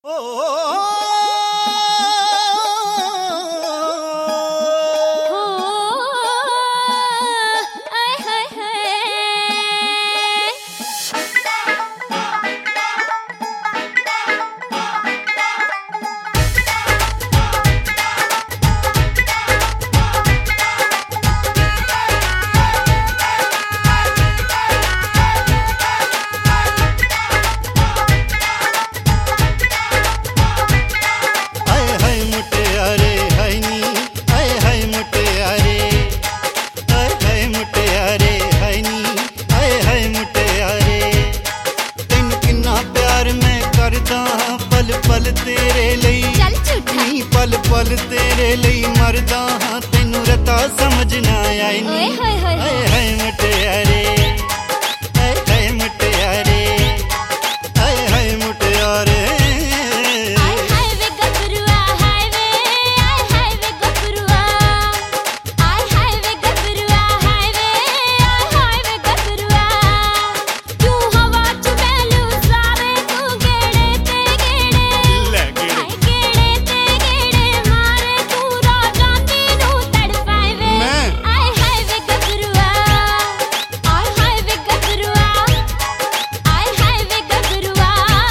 पल तेरे लई नी पल पल तेरे लई मरदा हां तेनू रता समझ ना आई नी हाय हाय मुटियारे हाय हाय मुटियारे हाय हाय मुटियारे हाय हाय वे गबरुआ हाय वे हाय वे गबरुआ हाय हाय वे गबरुआ हाय वे गबरुआ तू हवा च बैलू सारे तू गेड़े ते गेड़े हाय गेड़े ते गेड़े मारे तू राजा दी नू तड़पाए वे हाय हाय वे गबरुआ हाय हाय वे गबरुआ हाय हाय वे गबरुआ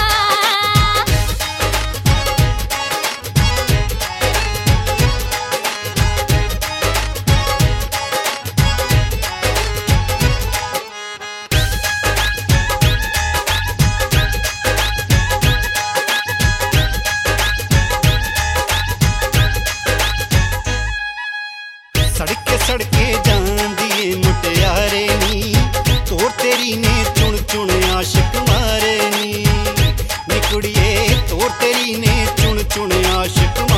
सड़के सड़के जांदी मुटियारे नी तोड़ तेरी ने चुन चुन आशिक मारे नी कुड़िए तोड़ तेरी ने चुन चुन आशिक